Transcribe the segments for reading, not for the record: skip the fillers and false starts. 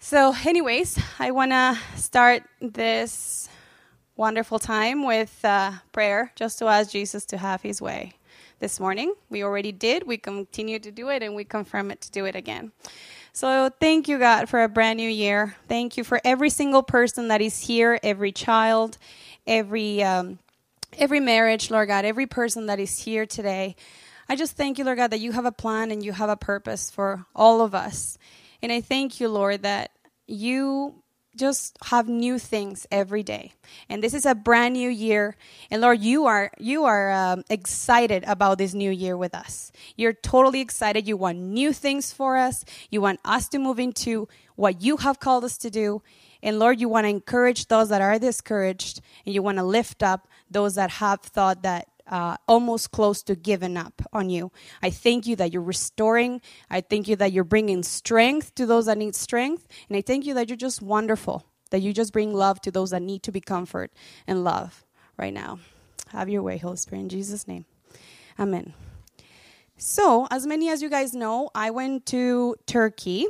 So anyways, I want to start this wonderful time with prayer, just to ask Jesus to have his way. This morning, we already did. We continue to do it, and we confirm it to do it again. So thank you, God, for a brand new year. Thank you for every single person that is here, every child, every marriage, Lord God, every person that is here today. I just thank you, Lord God, that you have a plan and you have a purpose for all of us. And I thank you, Lord, that you just have new things every day. And this is a brand new year. And Lord, you are excited about this new year with us. You're totally excited. You want new things for us. You want us to move into what you have called us to do. And Lord, you want to encourage those that are discouraged. And you want to lift up those that have thought that almost close to giving up on you. I thank you that you're restoring. I thank you that you're bringing strength to those that need strength. And I thank you that you're just wonderful, that you just bring love to those that need to be comfort and love right now. Have your way, Holy Spirit, in Jesus' name. Amen. So, as many as you guys know, I went to Turkey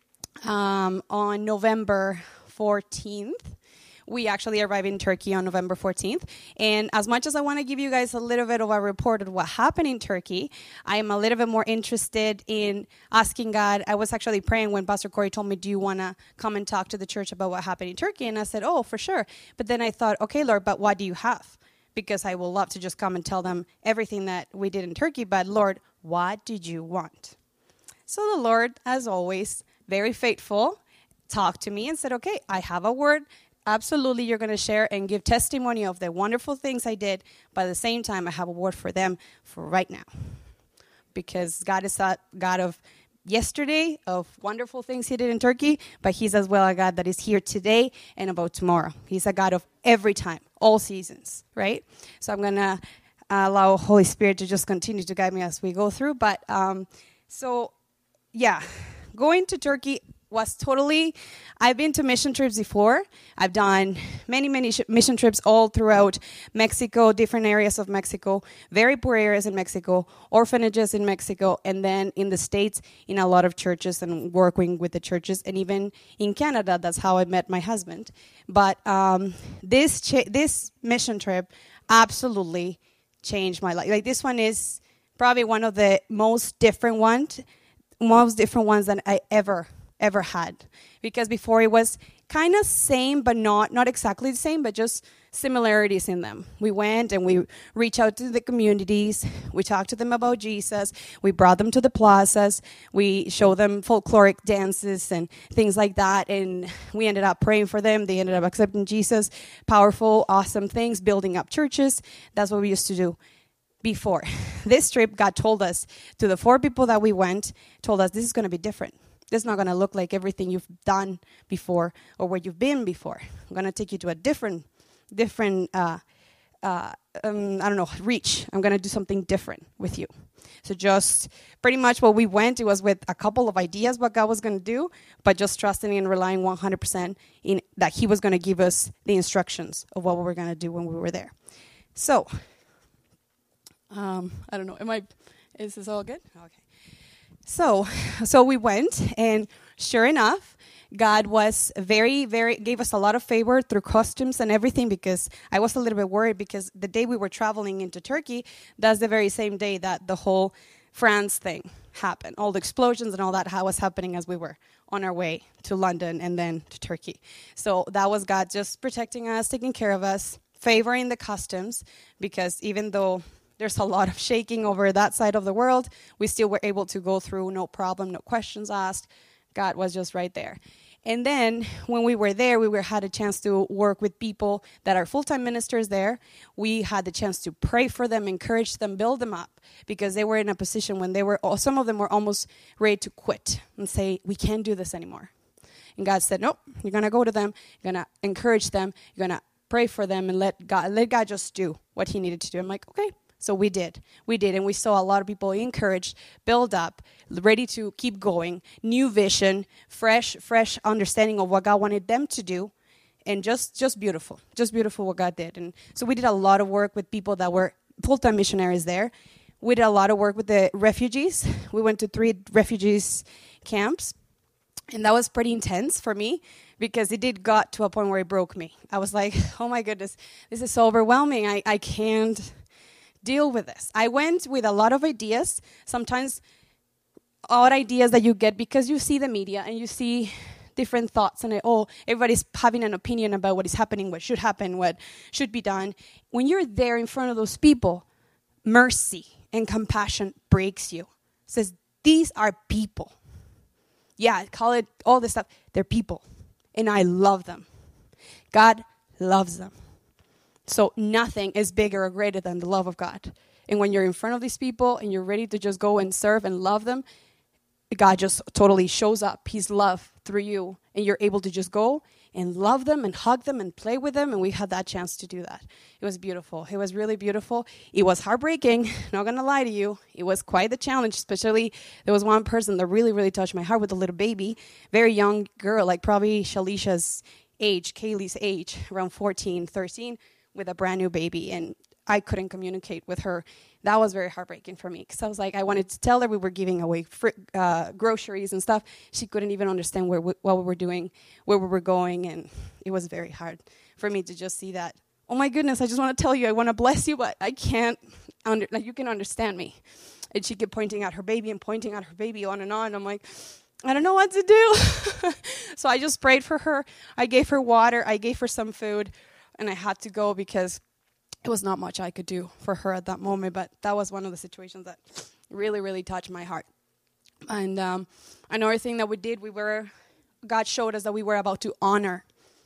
on November 14th. We actually arrived in Turkey on November 14th. And as much as I want to give you guys a little bit of a report of what happened in Turkey, I am a little bit more interested in asking God. I was actually praying when Pastor Corey told me, do you want to come and talk to the church about what happened in Turkey? And I said, oh, for sure. But then I thought, okay, Lord, but what do you have? Because I will love to just come and tell them everything that we did in Turkey. But Lord, what did you want? So the Lord, as always, very faithful, talked to me and said, okay, I have a word. Absolutely, you're going to share and give testimony of the wonderful things I did. But at the same time, I have a word for them for right now. Because God is a God of yesterday, of wonderful things he did in Turkey, but he's as well a God that is here today and about tomorrow. He's a God of every time, all seasons, right? So I'm going to allow Holy Spirit to just continue to guide me as we go through. But going to Turkey was totally, I've been to mission trips before. I've done many mission trips all throughout Mexico, different areas of Mexico, very poor areas in Mexico, orphanages in Mexico, and then in the States, in a lot of churches and working with the churches, and even in Canada, that's how I met my husband. But this mission trip absolutely changed my life. Like, this one is probably one of the most different ones that I ever had, because before it was kind of same, but not exactly the same, but just similarities in them. We went and we reached out to the communities. We talked to them about Jesus. We brought them to the plazas. We showed them folkloric dances and things like that. And we ended up praying for them. They ended up accepting Jesus. Powerful, awesome things, building up churches. That's what we used to do before. This trip, God told us, to the 4 people that we went, told us this is going to be different. This is not going to look like everything you've done before or where you've been before. I'm going to take you to a different, reach. I'm going to do something different with you. So just pretty much what we went, it was with a couple of ideas what God was going to do, but just trusting and relying 100% in that he was going to give us the instructions of what we were going to do when we were there. So, I don't know. Is this all good? Okay. So we went, and sure enough, God was gave us a lot of favor through customs and everything, because I was a little bit worried, because the day we were traveling into Turkey, that's the very same day that the whole France thing happened. All the explosions and all that was happening as we were on our way to London and then to Turkey. So that was God just protecting us, taking care of us, favoring the customs, because even though there's a lot of shaking over that side of the world, we still were able to go through, no problem, no questions asked. God was just right there. And then when we were there, had a chance to work with people that are full-time ministers there. We had the chance to pray for them, encourage them, build them up, because they were in a position when some of them were almost ready to quit and say, we can't do this anymore. And God said, nope, you're going to go to them, you're going to encourage them, you're going to pray for them, and let God just do what he needed to do. I'm like, okay. So we did, and we saw a lot of people encouraged, build up, ready to keep going, new vision, fresh understanding of what God wanted them to do, and just beautiful what God did. And so we did a lot of work with people that were full-time missionaries there. We did a lot of work with the refugees. We went to 3 refugees camps, And that was pretty intense for me because it did got to a point where it broke me. I was like, oh my goodness, this is so overwhelming. I can't deal with this. I went with a lot of ideas, sometimes odd ideas that you get because you see the media and you see different thoughts and everybody's having an opinion about what is happening, what should happen, what should be done. When you're there in front of those people, mercy and compassion breaks you. It says, these are people. Yeah, call it all this stuff. They're people, and I love them. God loves them. So nothing is bigger or greater than the love of God. And when you're in front of these people and you're ready to just go and serve and love them, God just totally shows up, his love through you, and you're able to just go and love them and hug them and play with them, and we had that chance to do that. It was beautiful. It was really beautiful. It was heartbreaking, not going to lie to you. It was quite the challenge, especially there was one person that really, really touched my heart with a little baby, very young girl, like probably Shalisha's age, Kaylee's age, around 14, 13, with a brand new baby, and I couldn't communicate with her. That was very heartbreaking for me because I was like, I wanted to tell her we were giving away groceries and stuff. She couldn't even understand what we were doing, where we were going, and it was very hard for me to just see that. Oh my goodness, I just want to tell you, I want to bless you, but I can't, you can understand me. And she kept pointing at her baby and pointing at her baby on and on. I'm like, I don't know what to do. So I just prayed for her. I gave her water. I gave her some food, and I had to go because it was not much I could do for her at that moment, but that was one of the situations that really, really touched my heart. And another thing that we did, God showed us that we were about to honor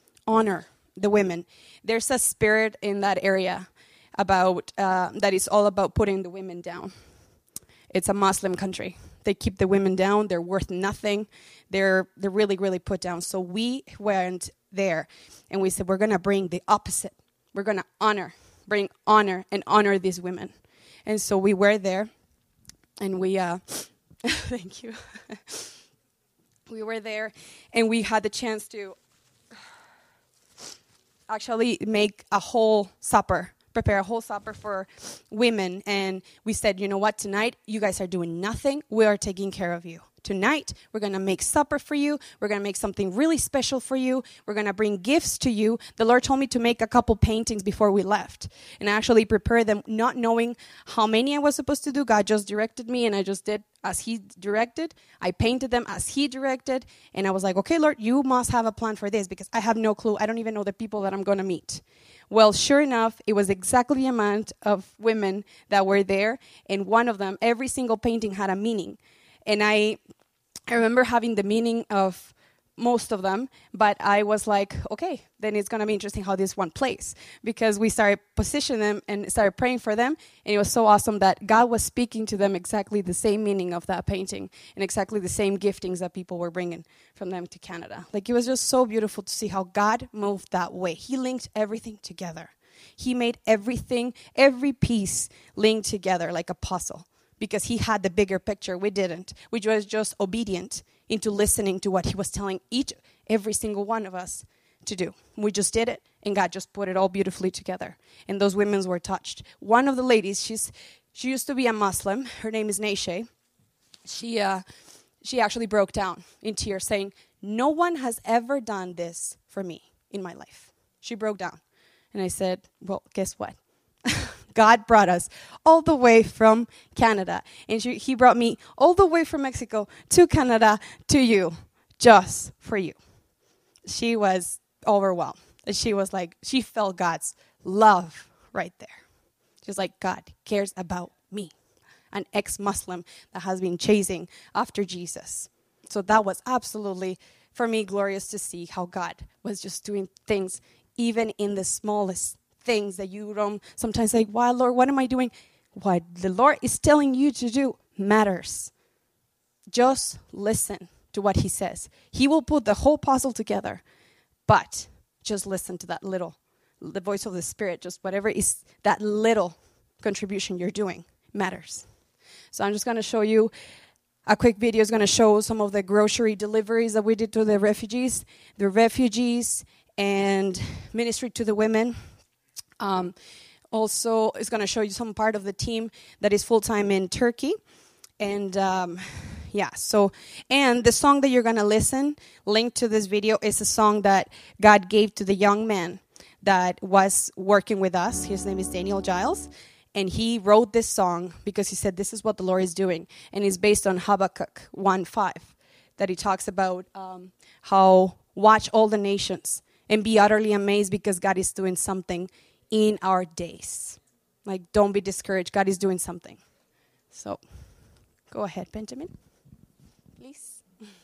the women. There's a spirit in that area about that is all about putting the women down. It's a Muslim country. They keep the women down. They're worth nothing. They're really, really put down. So we went there, and we said, we're going to bring the opposite. We're going to bring honor and honor these women. And so we were there, and we, thank you. We were there, and we had the chance to actually prepare a whole supper for women. And we said, you know what, tonight, you guys are doing nothing. We are taking care of you. Tonight, we're going to make supper for you. We're going to make something really special for you. We're going to bring gifts to you. The Lord told me to make a couple paintings before we left. And I actually prepared them, not knowing how many I was supposed to do. God just directed me, and I just did as he directed. I painted them as he directed. And I was like, okay, Lord, you must have a plan for this because I have no clue. I don't even know the people that I'm going to meet. Well, sure enough, it was exactly the amount of women that were there. And one of them, every single painting had a meaning. And I remember having the meaning of most of them, but I was like, okay, then it's going to be interesting how this one plays, because we started positioning them and started praying for them, and it was so awesome that God was speaking to them exactly the same meaning of that painting and exactly the same giftings that people were bringing from them to Canada. Like, it was just so beautiful to see how God moved that way. He linked everything together. He made everything, every piece linked together like a puzzle, because he had the bigger picture. We didn't. We were just obedient into listening to what he was telling every single one of us to do. We just did it, and God just put it all beautifully together. And those women were touched. One of the ladies, she used to be a Muslim. Her name is Naishe. She actually broke down in tears, saying, no one has ever done this for me in my life. She broke down. And I said, well, guess what? God brought us all the way from Canada. And he brought me all the way from Mexico to Canada to you, just for you. She was overwhelmed. She was like, she felt God's love right there. She was like, God cares about me, an ex-Muslim that has been chasing after Jesus. So that was absolutely, for me, glorious to see how God was just doing things even in the smallest things that you don't sometimes say, why, Lord, what am I doing? What the Lord is telling you to do matters. Just listen to what he says. He will put the whole puzzle together, but just listen to the voice of the Spirit, just whatever is that little contribution you're doing matters. So I'm just going to show you a quick video. Is going to show some of the grocery deliveries that we did to the refugees and ministry to the women. Also, it's going to show you some part of the team that is full-time in Turkey. And, Yeah, so, and the song that you're going to listen, linked to this video, is a song that God gave to the young man that was working with us. His name is Daniel Giles. And he wrote this song because he said, this is what the Lord is doing. And it's based on Habakkuk 1:5, that he talks about how watch all the nations and be utterly amazed because God is doing something in our days. Like, don't be discouraged. God is doing something. So, go ahead, Benjamin, please.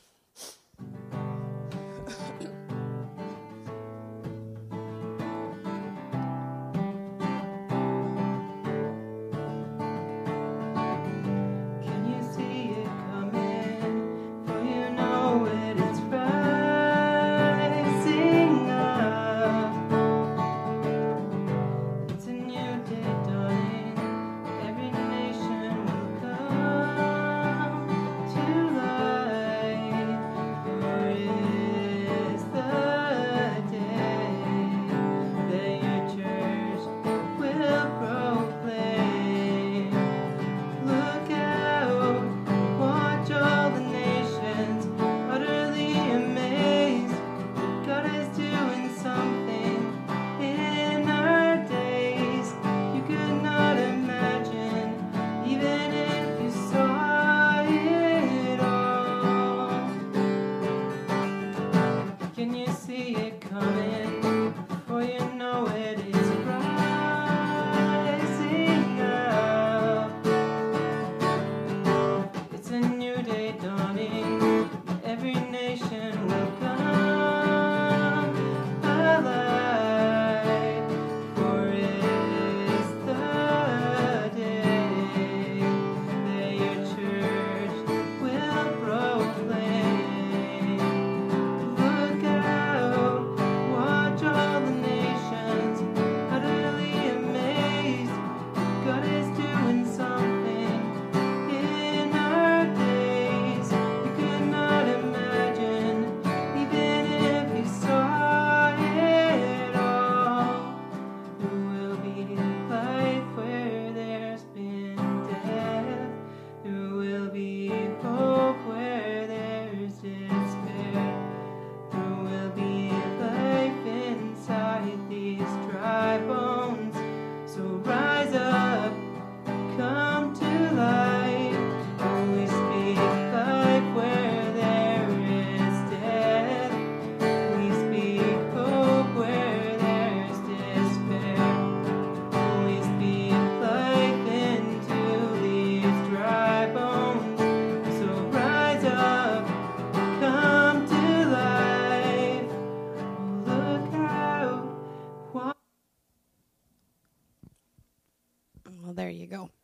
Well, there you go.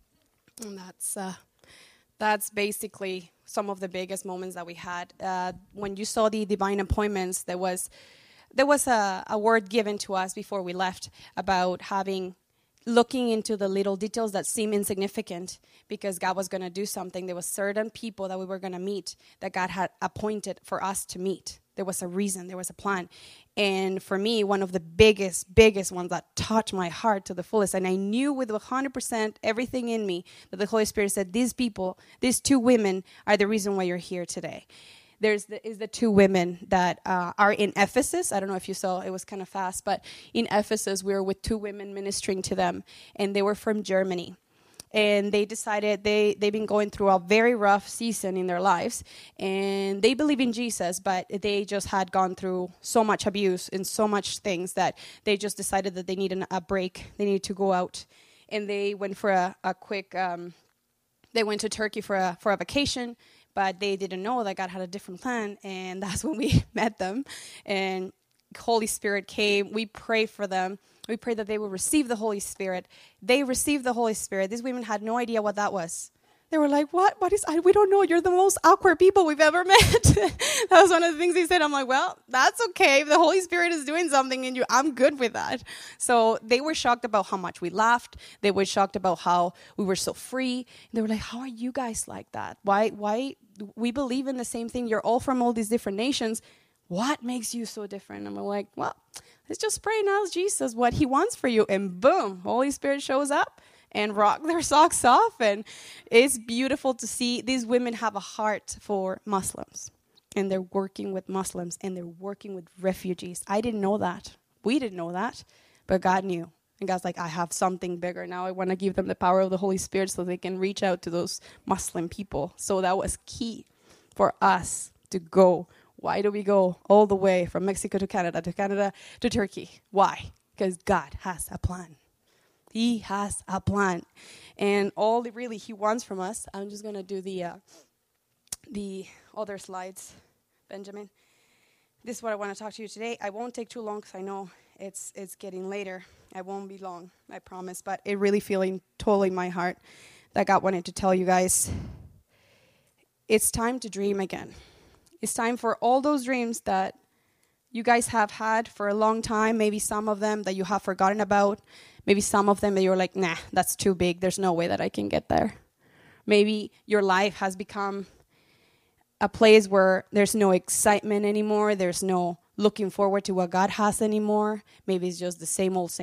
And that's basically some of the biggest moments that we had. When you saw the divine appointments, there was a word given to us before we left about looking into the little details that seem insignificant because God was going to do something. There were certain people that we were going to meet that God had appointed for us to meet. There was a reason, there was a plan. And for me, one of the biggest ones that touched my heart to the fullest, and I knew with 100% everything in me that the Holy Spirit said, these people, these two women are the reason why you're here today. Is the two women that are in Ephesus. I don't know if you saw, it was kind of fast, but in Ephesus, we were with two women ministering to them, and they were from Germany. And they decided they've been going through a very rough season in their lives, and they believe in Jesus, but they just had gone through so much abuse and so much things that they just decided that they needed a break. They needed to go out, and they went for a quick. They went to Turkey for a vacation, but they didn't know that God had a different plan, and that's when we met them. And Holy Spirit came. We prayed for them. We prayed that they would receive the Holy Spirit. They received the Holy Spirit. These women had no idea what that was. They were like, what? We don't know. You're the most awkward people we've ever met. That was one of the things they said. I'm like, well, that's okay. If the Holy Spirit is doing something in you, I'm good with that. So they were shocked about how much we laughed. They were shocked about how we were so free. They were like, how are you guys like that? Why? We believe in the same thing. You're all from all these different nations. What makes you so different? And I'm like, well, let's just pray and ask Jesus what he wants for you. And boom, Holy Spirit shows up. and rock their socks off. And it's beautiful to see these women have a heart for Muslims. And they're working with Muslims, and they're working with refugees. I didn't know that. We didn't know that, but God knew. And God's like, I have something bigger. Now I want to give them the power of the Holy Spirit so they can reach out to those Muslim people. So that was key for us to go. Why do we go all the way from Mexico to Canada to Turkey? Why? Because God has a plan. He has a plan. And all that really he wants from us, I'm just going to do the other slides, Benjamin. This is what I want to talk to you today. I won't take too long because I know it's getting later. I won't be long, I promise. But it really feeling totally my heart that God wanted to tell you guys. It's time to dream again. It's time for all those dreams that you guys have had for a long time. Maybe some of them that you have forgotten about. Maybe some of them that you're like, nah, that's too big. There's no way that I can get there. Maybe your life has become a place where there's no excitement anymore. There's no looking forward to what God has anymore. Maybe it's just the same old,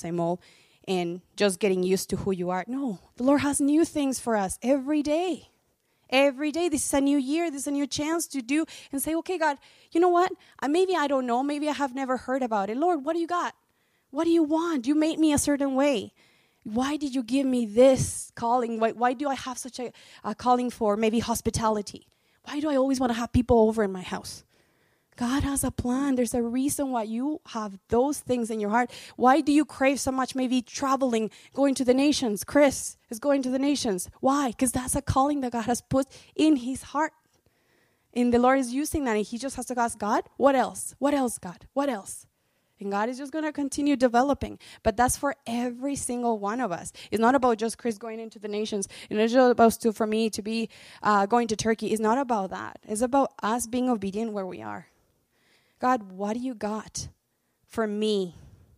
and just getting used to who you are. No, the Lord has new things for us every day. Every day, this is a new year. This is a new chance to do and say, okay, God, you know what? Maybe I don't know. Maybe I have never heard about it. Lord, what do you got? What do you want? You made me a certain way. Why did you give me this calling? Why do I have such a calling for maybe hospitality? Why do I always want to have people over in my house? God has a plan. There's a reason why you have those things in your heart. Why do you crave so much maybe traveling, going to the nations? Chris is going to the nations. Why? Because that's a calling that God has put in his heart. And the Lord is using that. And he just has to ask God, what else? What else, God? What else? And God is just going to continue developing. But that's for every single one of us. It's not about just Chris going into the nations. It's not about for me to be going to Turkey. It's not about that. It's about us being obedient where we are. God, what do you got for me?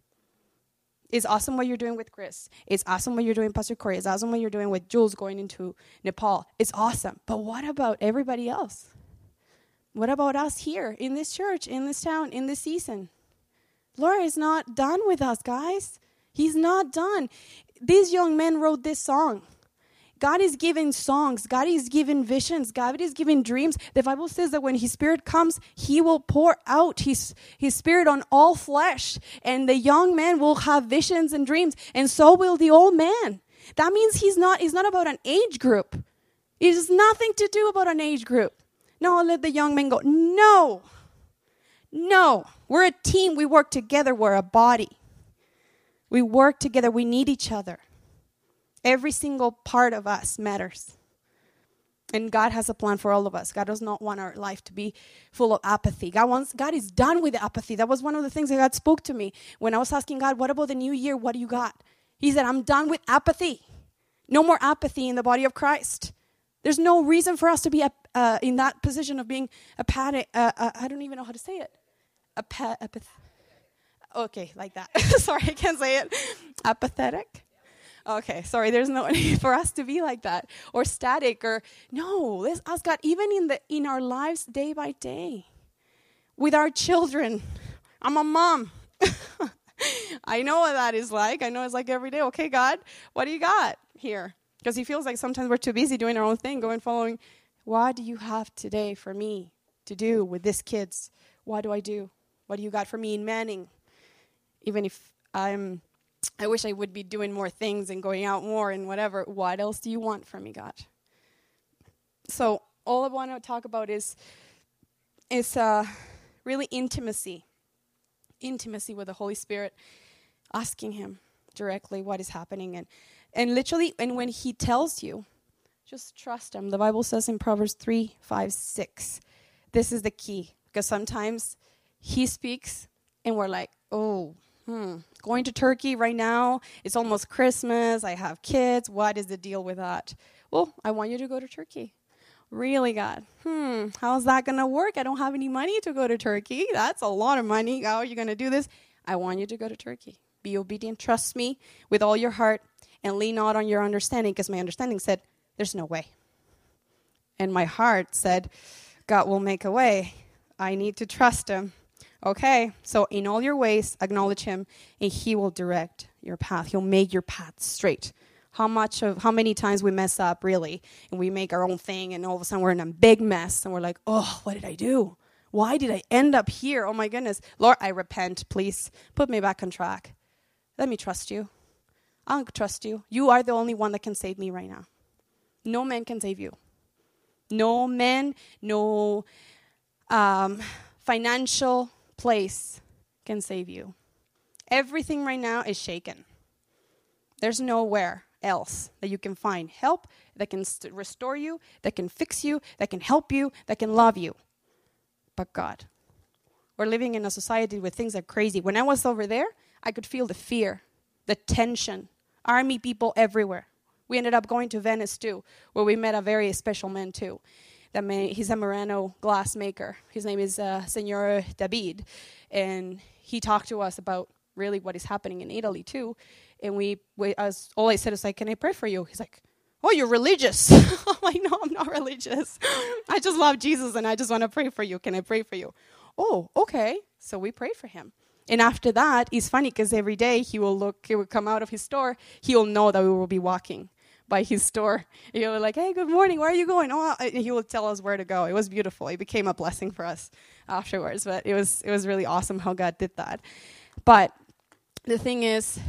It's awesome what you're doing with Chris. It's awesome what you're doing, Pastor Corey. It's awesome what you're doing with Jules going into Nepal. It's awesome. But what about everybody else? What about us here in this church, in this town, in this season? Lord is not done with us, guys. He's not done. These young men wrote this song. God is giving songs. God is giving visions. God is giving dreams. The Bible says that when his Spirit comes, he will pour out his Spirit on all flesh. And the young man will have visions and dreams. And so will the old man. That means it's not about an age group. It has nothing to do about an age group. No, let the young men go. No. We're a team. We work together. We're a body. We work together. We need each other. Every single part of us matters. And God has a plan for all of us. God does not want our life to be full of apathy. God is done with apathy. That was one of the things that God spoke to me when I was asking God, what about the new year? What do you got? He said, I'm done with apathy. No more apathy in the body of Christ. There's no reason for us to be in that position of being apathic. I don't even know how to say it. Okay, like that. Sorry, I can't say it. Apathetic. Okay, sorry, there's no need for us to be like that or static or no. Let's ask God, even in our lives day by day, with our children. I'm a mom. I know what that is like. I know it's like every day. Okay, God, what do you got here? Because he feels like sometimes we're too busy doing our own thing, following. What do you have today for me to do with these kids? What do I do? What do you got for me in Manning? Even if I wish I would be doing more things and going out more and whatever. What else do you want from me, God? So all I want to talk about is really intimacy. Intimacy with the Holy Spirit, asking him directly what is happening. And literally, and when he tells you, just trust him. The Bible says in Proverbs 3:5-6, this is the key. Because sometimes he speaks and we're like, going to Turkey right now. It's almost Christmas. I have kids. What is the deal with that? Well, I want you to go to Turkey. Really, God? How's that going to work? I don't have any money to go to Turkey. That's a lot of money. How are you going to do this? I want you to go to Turkey. Be obedient. Trust me with all your heart and lean not on your understanding, because my understanding said, there's no way. And my heart said, God will make a way. I need to trust him. Okay, so in all your ways, acknowledge him, and he will direct your path. He'll make your path straight. how many times we mess up, really, and we make our own thing, and all of a sudden we're in a big mess, and we're like, oh, what did I do? Why did I end up here? Oh, my goodness. Lord, I repent. Please put me back on track. Let me trust you. I'll trust you. You are the only one that can save me right now. No man can save you. No man, no financial place can save you. Everything right now is shaken. There's nowhere else that you can find help that can restore you, that can fix you, that can help you, that can love you. But God. We're living in a society where things are crazy. When I was over there, I could feel the fear, the tension, army people everywhere. We ended up going to Venice too, where we met a very special man too. He's a Murano glass maker. His name is Senor David. And he talked to us about really what is happening in Italy too. And all I said is like, can I pray for you? He's like, oh, you're religious. I'm like, no, I'm not religious. I just love Jesus and I just want to pray for you. Can I pray for you? Oh, okay. So we prayed for him. And after that, it's funny because every day he will come out of his store. He will know that we will be walking by his store. He'll be like, hey, good morning. Where are you going? Oh, and he will tell us where to go. It was beautiful. It became a blessing for us afterwards. But it was really awesome how God did that. But the thing is,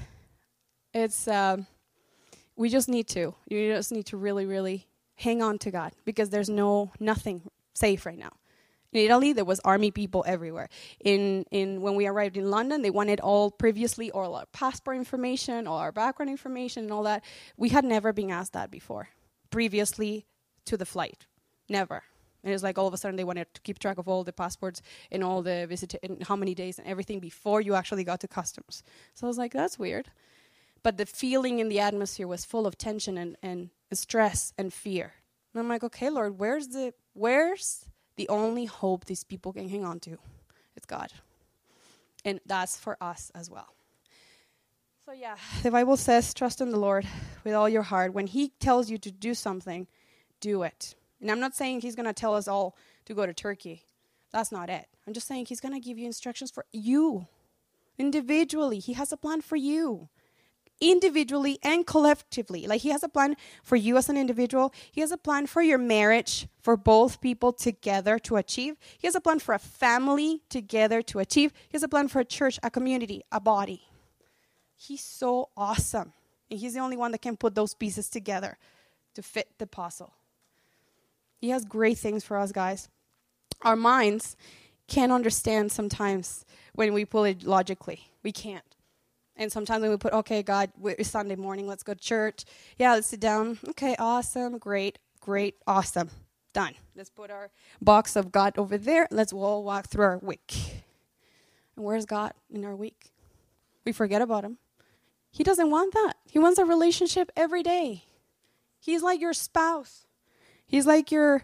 we just need to. You just need to really, really hang on to God because there's nothing safe right now. In Italy, there was army people everywhere. When we arrived in London, they wanted all our passport information, all our background information, and all that. We had never been asked that before, previously to the flight. Never. And it was like all of a sudden they wanted to keep track of all the passports and all the and how many days and everything before you actually got to customs. So I was like, that's weird. But the feeling in the atmosphere was full of tension and stress and fear. And I'm like, okay, Lord, where's the only hope these people can hang on to? It's God. And that's for us as well. So yeah, the Bible says, trust in the Lord with all your heart. When he tells you to do something, do it. And I'm not saying he's going to tell us all to go to Turkey. That's not it. I'm just saying he's going to give you instructions for you. Individually, he has a plan for you. Individually and collectively. Like he has a plan for you as an individual. He has a plan for your marriage, for both people together to achieve. He has a plan for a family together to achieve. He has a plan for a church, a community, a body. He's so awesome. And he's the only one that can put those pieces together to fit the puzzle. He has great things for us, guys. Our minds can't understand sometimes when we pull it logically. We can't. And sometimes when we put, okay, God, it's Sunday morning, let's go to church. Yeah, let's sit down. Okay, awesome, great, awesome. Done. Let's put our box of God over there. Let's all walk through our week. And where's God in our week? We forget about him. He doesn't want that. He wants a relationship every day. He's like your spouse. He's like your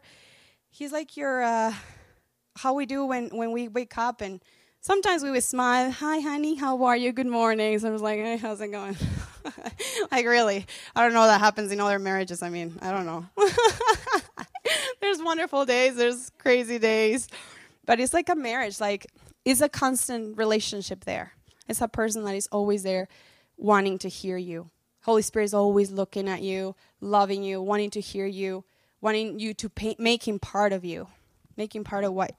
how we do when we wake up, and sometimes we would smile, hi honey, how are you, good morning. So I was like, hey, how's it going? Like really, I don't know if that happens in other marriages. I mean, I don't know. There's wonderful days, there's crazy days, but it's like a marriage, like it's a constant relationship there. It's a person that is always there wanting to hear you. Holy Spirit is always looking at you, loving you, wanting to hear you, wanting you to make him part of you, make him part of what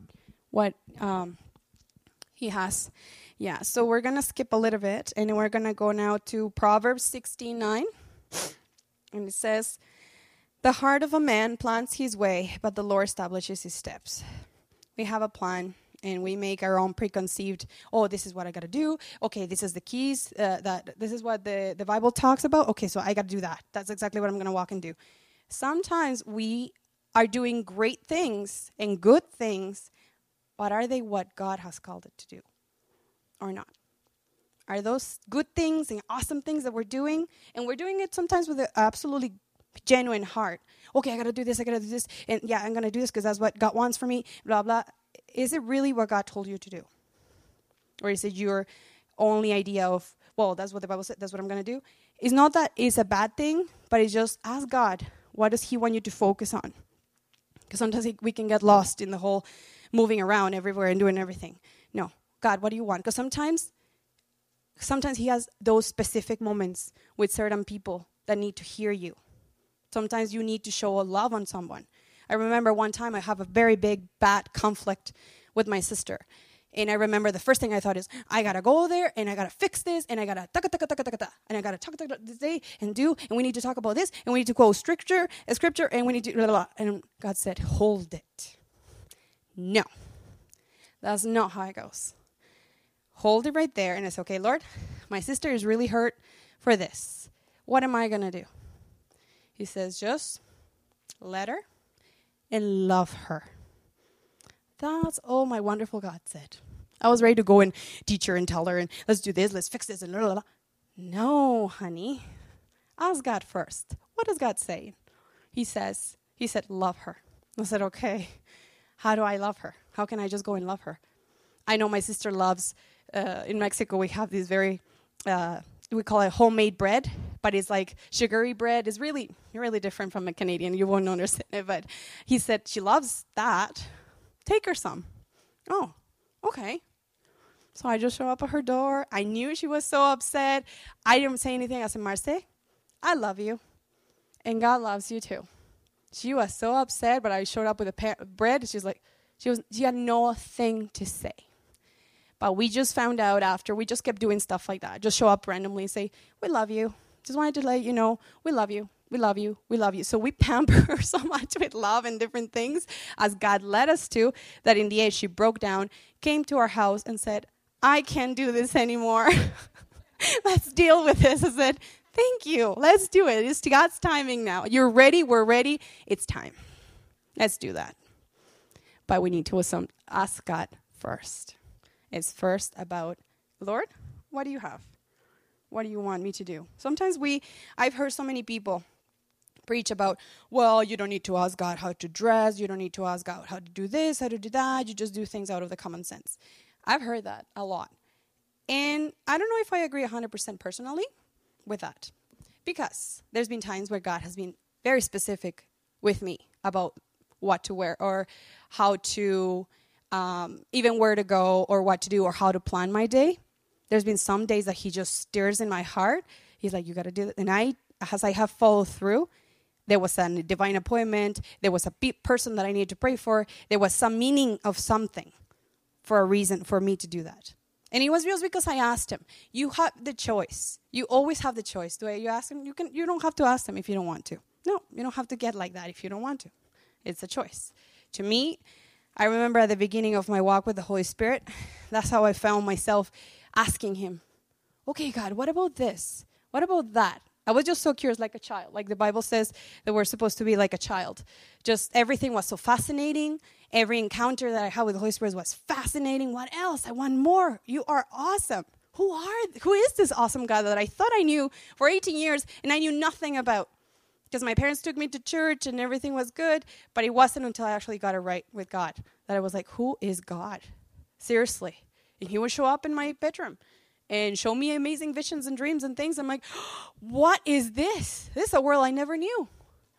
he has. Yeah, so we're going to skip a little bit, and we're going to go now to Proverbs 16:9. And it says, the heart of a man plans his way, but the Lord establishes his steps. We have a plan, and we make our own preconceived, oh, this is what I got to do. Okay, this is the keys. This is what the Bible talks about. Okay, so I got to do that. That's exactly what I'm going to walk and do. Sometimes we are doing great things and good things, but are they what God has called it to do or not? Are those good things and awesome things that we're doing? And we're doing it sometimes with an absolutely genuine heart. Okay, I got to do this, and yeah, I'm going to do this because that's what God wants for me, blah, blah. Is it really what God told you to do? Or is it your only idea of, well, that's what the Bible said, that's what I'm going to do? It's not that it's a bad thing, but it's just ask God, what does he want you to focus on? Because sometimes we can get lost in the whole moving around everywhere and doing everything. No, God, what do you want? Because sometimes he has those specific moments with certain people that need to hear you. Sometimes you need to show a love on someone. I remember one time I have a very big, bad conflict with my sister. And I remember the first thing I thought is, I got to go there, and I got to fix this, and I got to and I got to talk this day and do, and we need to talk about this, and we need to quote scripture, and we need to blah, blah, blah. And God said, hold it. No. That's not how it goes. Hold it right there, and it's okay, Lord, my sister is really hurt for this. What am I going to do? He says, just let her and love her. That's all my wonderful God said. I was ready to go and teach her and tell her, and let's do this, let's fix this, and blah, blah, blah. No, honey. Ask God first. What does God say? He said, love her. I said, okay, how do I love her? How can I just go and love her? I know my sister loves, in Mexico, we have these very, we call it homemade bread, but it's like sugary bread. It's really, really different from a Canadian. You won't understand it, but he said she loves that. Take her some. Oh, okay. So I just show up at her door. I knew she was so upset. I didn't say anything. I said, Marce, I love you. And God loves you too. She was so upset, but I showed up with a bread. She had nothing to say. But we just found out after, we just kept doing stuff like that. Just show up randomly and say, we love you. Just wanted to let you know, we love you. We love you. We love you. So we pamper her so much with love and different things as God led us to, that in the end she broke down, came to our house and said, I can't do this anymore. Let's deal with this. I said, thank you. Let's do it. It's God's timing now. You're ready. We're ready. It's time. Let's do that. But we need to ask God first. It's first about, Lord, what do you have? What do you want me to do? Sometimes I've heard so many people preach about, well, you don't need to ask God how to dress. You don't need to ask God how to do this, how to do that. You just do things out of the common sense. I've heard that a lot. And I don't know if I agree 100% personally with that. Because there's been times where God has been very specific with me about what to wear or how to, even where to go or what to do or how to plan my day. There's been some days that he just stirs in my heart. He's like, you got to do it. And as I have followed through, there was a divine appointment. There was a person that I needed to pray for. There was some meaning of something for a reason for me to do that. And it was just because I asked him. You have the choice. You always have the choice. Do you ask him? You don't have to ask him if you don't want to. No, you don't have to get like that if you don't want to. It's a choice. To me, I remember at the beginning of my walk with the Holy Spirit, that's how I found myself asking him, okay, God, what about this? What about that? I was just so curious, like a child. Like the Bible says that we're supposed to be like a child. Just everything was so fascinating. Every encounter that I had with the Holy Spirit was fascinating. What else? I want more. You are awesome. Who is this awesome God that I thought I knew for 18 years and I knew nothing about? Because my parents took me to church and everything was good, but it wasn't until I actually got it right with God that I was like, who is God? Seriously. And he would show up in my bedroom and show me amazing visions and dreams and things. I'm like, what is this? This is a world I never knew.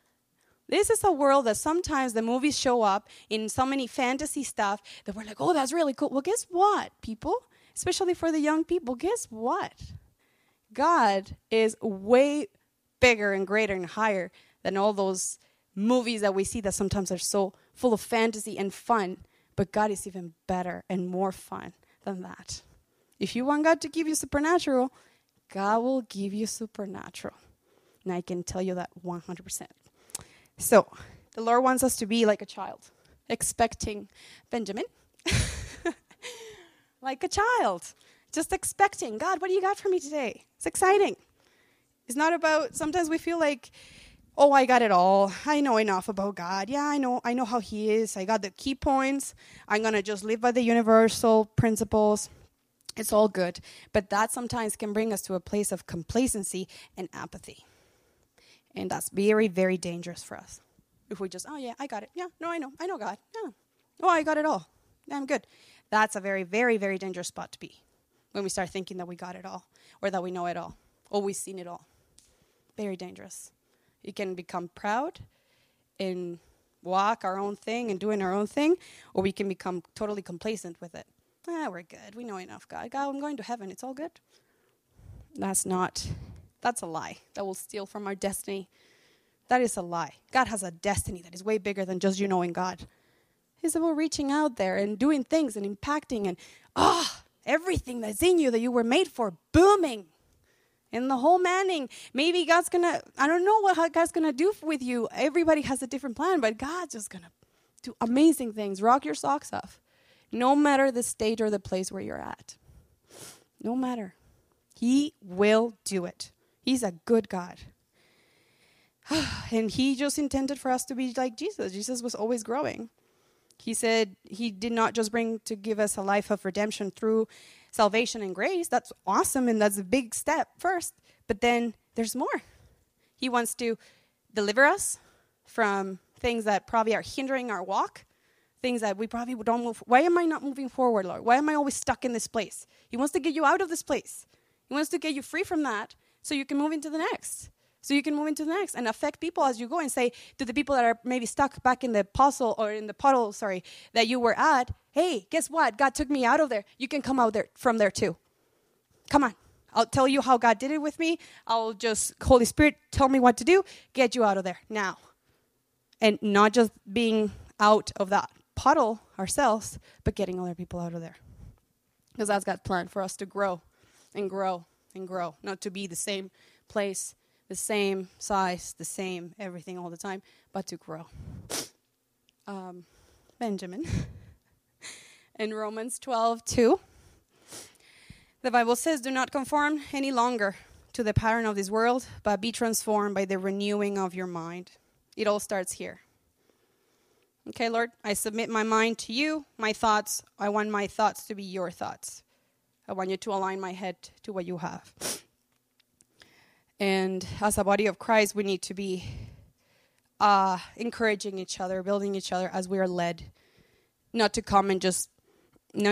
This is a world that sometimes the movies show up in so many fantasy stuff that we're like, oh, that's really cool. Well, guess what, people? Especially for the young people, guess what? God is way bigger and greater and higher than all those movies that we see that sometimes are so full of fantasy and fun. But God is even better and more fun than that. If you want God to give you supernatural, God will give you supernatural. And I can tell you that 100%. So, the Lord wants us to be like a child, expecting Benjamin. Like a child, just expecting, God, what do you got for me today? It's exciting. It's not about, sometimes we feel like, oh, I got it all. I know enough about God. Yeah, I know how he is. I got the key points. I'm going to just live by the universal principles. It's all good. But that sometimes can bring us to a place of complacency and apathy. And that's very, very dangerous for us. If we just, oh, yeah, I got it. Yeah, no, I know God. Yeah. Oh, I got it all. Yeah, I'm good. That's a very, very, very dangerous spot to be when we start thinking that we got it all or that we know it all or we've seen it all. Very dangerous. You can become proud and walk our own thing and doing our own thing, or we can become totally complacent with it. We're good. We know enough, God. God, I'm going to heaven. It's all good. That's not That's a lie. That will steal from our destiny. That is a lie. God has a destiny that is way bigger than just you knowing God. It's about reaching out there and doing things and impacting and everything that's in you that you were made for, booming. And the whole manning. Maybe God's going to, I don't know what God's going to do with you. Everybody has a different plan, but God's just going to do amazing things. Rock your socks off. No matter the stage or the place where you're at. No matter. He will do it. He's a good God. And he just intended for us to be like Jesus. Jesus was always growing. He said he did not just bring to give us a life of redemption through salvation and grace. That's awesome, and that's a big step first. But then there's more. He wants to deliver us from things that probably are hindering our walk, things that we probably don't move. Why am I not moving forward, Lord? Why am I always stuck in this place? He wants to get you out of this place. He wants to get you free from that so you can move into the next. So you can move into the next and affect people as you go and say to the people that are maybe stuck back in the puddle, that you were at, hey, guess what? God took me out of there. You can come out there from there too. Come on. I'll tell you how God did it with me. I'll just, Holy Spirit, tell me what to do. Get you out of there now. And not just being out of that puddle ourselves, but getting other people out of there. Because that's God's plan for us to grow and grow and grow. Not to be the same place, the same size, the same everything all the time, but to grow. Benjamin. In Romans 12:2, the Bible says, do not conform any longer to the pattern of this world, but be transformed by the renewing of your mind. It all starts here. Okay, Lord, I submit my mind to you, my thoughts. I want my thoughts to be your thoughts. I want you to align my head to what you have. And as a body of Christ, we need to be encouraging each other, building each other as we are led. Not to come and just, no.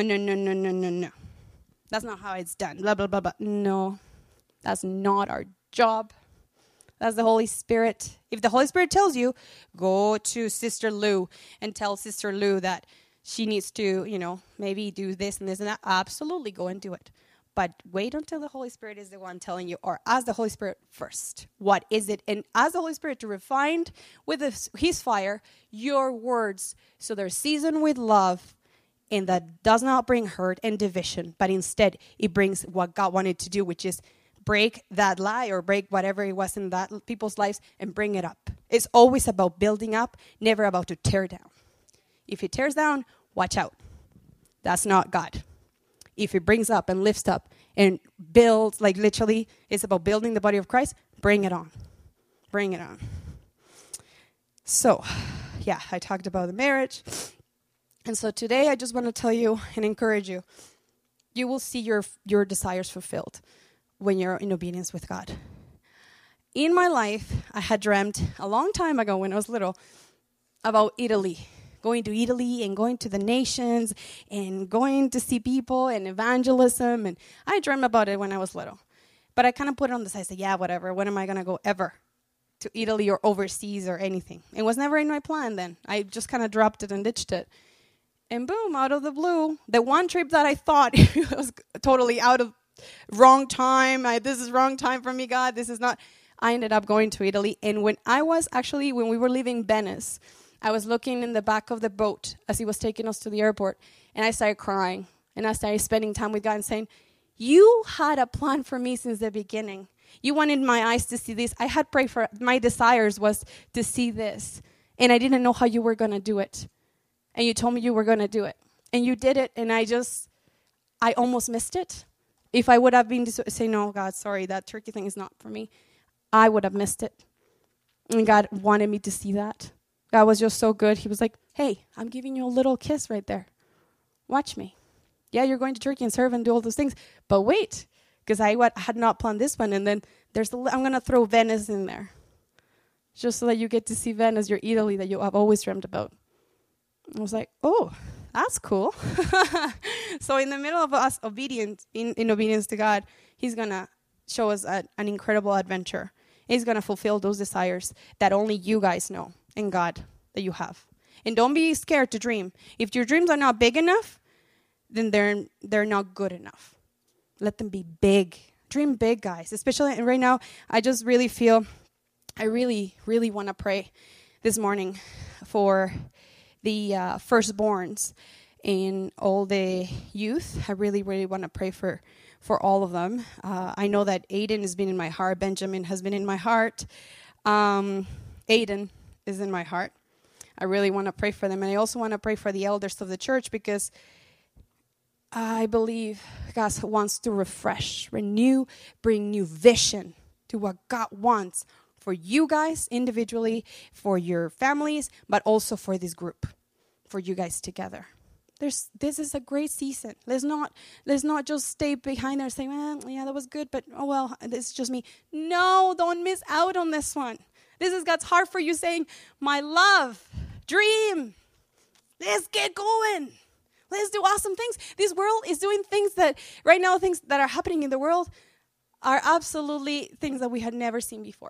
That's not how it's done. Blah, blah, blah, blah. No, that's not our job. That's the Holy Spirit. If the Holy Spirit tells you, go to Sister Lou and tell Sister Lou that she needs to, maybe do this and this and that. Absolutely, go and do it. But wait until the Holy Spirit is the one telling you, or ask the Holy Spirit first. What is it? And ask the Holy Spirit to refine with his fire your words so they're seasoned with love, and that does not bring hurt and division, but instead it brings what God wanted to do, which is break that lie or break whatever it was in that people's lives and bring it up. It's always about building up, never about to tear down. If it tears down, watch out. That's not God. If it brings up and lifts up and builds, like literally, it's about building the body of Christ, bring it on. Bring it on. So, yeah, I talked about the marriage. And so today I just want to tell you and encourage you. You will see your desires fulfilled when you're in obedience with God. In my life, I had dreamt a long time ago when I was little about Italy. Going to Italy and going to the nations and going to see people and evangelism. And I dreamt about it when I was little. But I kind of put it on the side. I said, yeah, whatever. When am I going to go ever to Italy or overseas or anything? It was never in my plan then. I just kind of dropped it and ditched it. And boom, out of the blue, the one trip that I thought was totally out of wrong time. This is wrong time for me, God. This is not. I ended up going to Italy. And when we were leaving Venice, I was looking in the back of the boat as he was taking us to the airport, and I started crying, and I started spending time with God and saying, you had a plan for me since the beginning. You wanted my eyes to see this. I had prayed for, my desires was to see this, and I didn't know how you were going to do it, and you told me you were going to do it, and you did it, and I almost missed it. If I would have been to say, no, God, sorry, that Turkey thing is not for me, I would have missed it, and God wanted me to see that. God was just so good. He was like, hey, I'm giving you a little kiss right there. Watch me. Yeah, you're going to Turkey and serve and do all those things. But wait, because I had not planned this one. And then I'm going to throw Venice in there. Just so that you get to see Venice, your Italy that you have always dreamt about. I was like, oh, that's cool. So in the middle of us in obedience to God, he's going to show us an incredible adventure. He's going to fulfill those desires that only you guys know. And God that you have. And don't be scared to dream. If your dreams are not big enough, then they're not good enough. Let them be big dream big, guys. Especially right now, I just really feel, I really, really want to pray this morning for the firstborns and all the youth. I really, really want to pray for all of them. I know that Aiden has been in my heart. Benjamin has been in my heart. Aiden is in my heart. I really want to pray for them. And I also want to pray for the elders of the church, because I believe God wants to refresh, renew, bring new vision to what God wants for you guys individually, for your families, but also for this group, for you guys together. This is a great season. Let's not just stay behind there and say, well, yeah, that was good, but oh well, this is just me. No, don't miss out on this one. This is God's heart for you, saying, my love, dream, let's get going. Let's do awesome things. This world is doing things that, right now, things that are happening in the world are absolutely things that we had never seen before.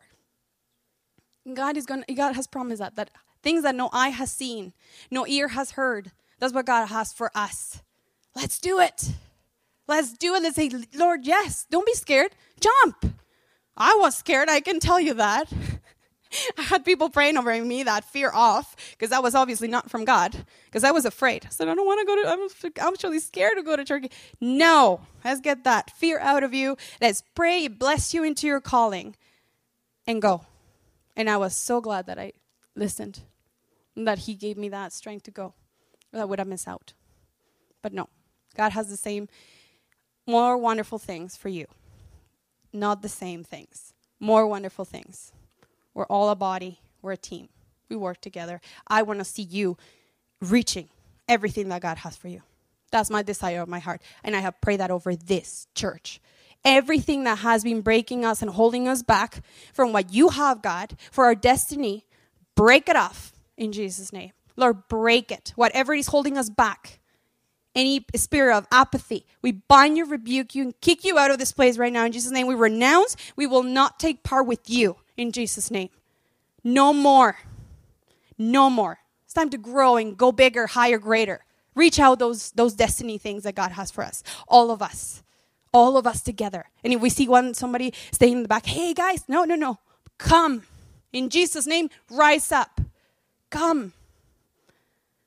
God has promised that things that no eye has seen, no ear has heard, that's what God has for us. Let's do it. Let's do it. Let's say, Lord, yes. Don't be scared. Jump. I was scared. I can tell you that. I had people praying over me that fear off, because that was obviously not from God, because I was afraid. I said, I don't want to go to, I'm actually scared to go to Turkey. No, let's get that fear out of you. Let's pray, bless you into your calling, and go. And I was so glad that I listened, and that he gave me that strength to go. Or I would have missed out. But no, God has the same, more wonderful things for you. Not the same things. More wonderful things. We're all a body. We're a team. We work together. I want to see you reaching everything that God has for you. That's my desire of my heart. And I have prayed that over this church. Everything that has been breaking us and holding us back from what you have, God, for our destiny, break it off in Jesus' name. Lord, break it. Whatever is holding us back, any spirit of apathy, we bind you, rebuke you, and kick you out of this place right now in Jesus' name. We renounce. We will not take part with you in Jesus' name. No more. No more. It's time to grow and go bigger, higher, greater. Reach out those destiny things that God has for us. All of us. All of us together. And if we see somebody staying in the back, hey guys, no. Come. In Jesus' name, rise up. Come.